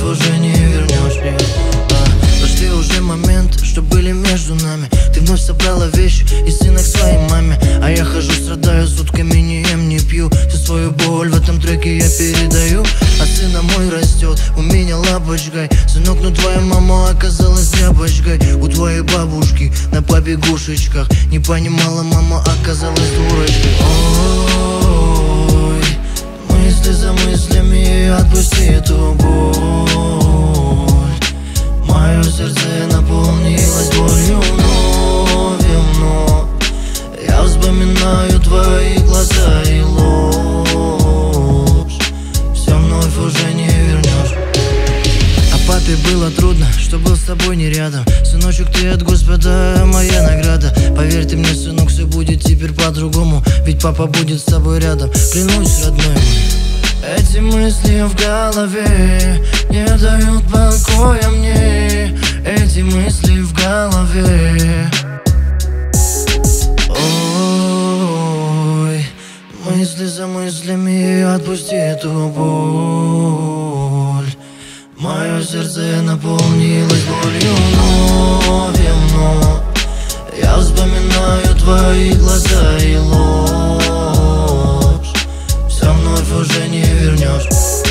вновь уже не вернешь. Прошли уже моменты, что были между нами. Ты вновь собрала вещи и сына к своей маме. А я хожу, страдаю, сутками не ем, не пью. Всю свою боль в этом треке я передаю. А сына мой растет, у меня лапочкой. Сынок, ну твоя мама оказалась тряпочкой. У твоей бабушки на побегушечках. Не понимала мама, оказалась дурочкой. Ой, мысли за мыслями, отпусти эту боль. Мое сердце наполнилось болью вновь и вновь. Я вспоминаю твои глаза и ложь. Все вновь уже не вернешь. А папе было трудно, что был с тобой не рядом. Сыночек, ты от Господа моя награда. Поверь ты мне, сынок, все будет теперь по-другому. Ведь папа будет с тобой рядом, клянусь, родной мой. Эти мысли в голове не дают покоя мне. Эти мысли в голове. Ой, мысли за мыслями, отпусти эту боль. Мое сердце наполнилось болью вновь и вновь. Я вспоминаю твои глаза и ложь. Все вновь уже не вернешь.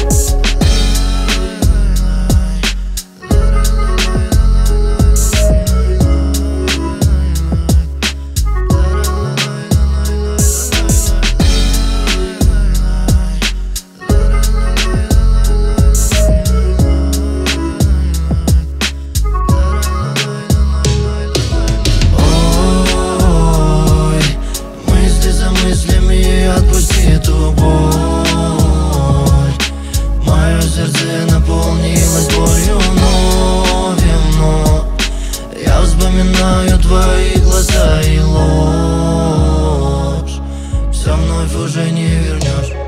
Отпусти эту боль. Мое сердце наполнилось болью вновь и вновь. Я вспоминаю твои глаза и ложь. Все вновь уже не вернешь.